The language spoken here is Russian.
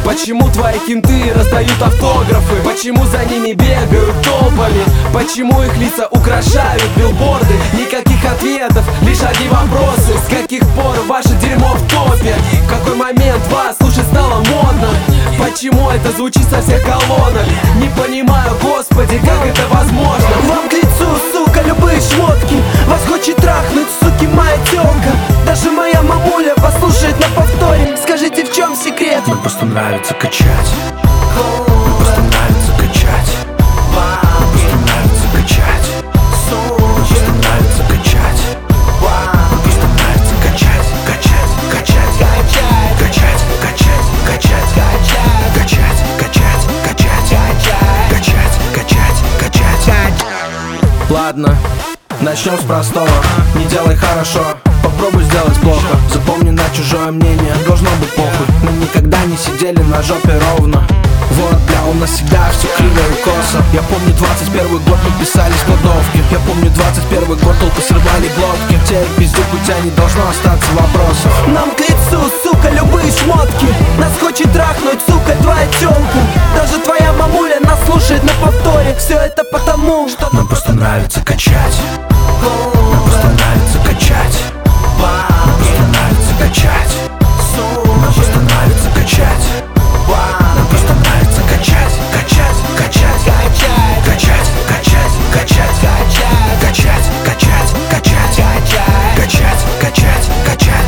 Почему твои кенты раздают автографы? Почему за ними бегают толпами? Почему их лица украшают билборды? Никаких ответов, лишь одни вопросы. С каких пор ваше дерьмо в топе? В какой момент вас слушать стало модно? Почему это звучит со всех колонок? Не понимаю, господи, как это возможно? Вам к лицу, сука, любые шмотки. Вас хочет трахнуть, суки, моя тёлка. Даже моя мамуля послушает на повторе. Скажите, в чем секрет? Мне просто нравится качать. Мне просто нравится качать. Мне просто нравится качать. Мне просто нравится качать. Мне просто нравится качать, качать, качать, качать, качать, качать, качать, качать, качать, качать, качать. Ладно, начнем с простого. Не делай хорошо, попробуй сделать плохо. Запомни, на чужое мнение должно быть похуй. Мы никогда не сидели на жопе ровно. Вот, бля, у нас всегда все криво и косо. Я помню 21 год, мы писали складовки. Я помню 21 год, толпы срывали глотки. Теперь пиздюк, у тебя не должно остаться вопросов. Нам к лицу, сука, любые шмотки. Нас хочет трахнуть, сука, твоя тёлка. Даже твоя мамуля нас слушает на повторе. Все это потому, что нам просто нравится качать. Нам просто нравится качать. Нам просто нравится качать. Нам просто нравится качать. Нам просто нравится качать, качать, качать, качать, качать, качать, качать, качать, качать, качать, качать, качать.